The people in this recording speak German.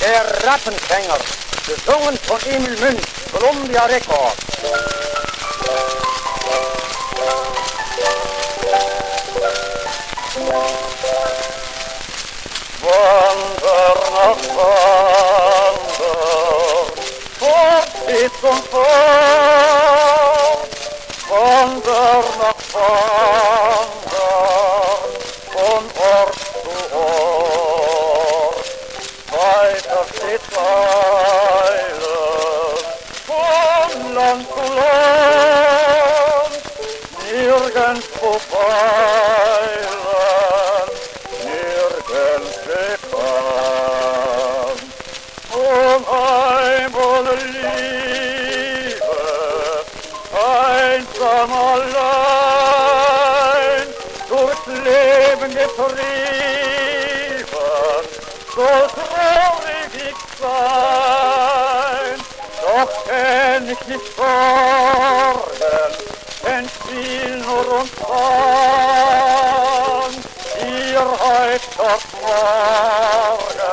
Der Rattenfänger, gesungen von Emil Münch, Columbia Records. Wander nach Wander, fort geht's und fort. Wander nach Wander, von Ort zu Ort. Weiter steht Weilen, von Land zu Land, nirgendwo Weilen, nirgends bekannt. Von einmal Liebe, einsam allein, durchs Leben getrieben, so traurig ich sein. Doch kenn ich nicht Sorgen, kenn Spiel nur und Fang, ihr heut doch morgen.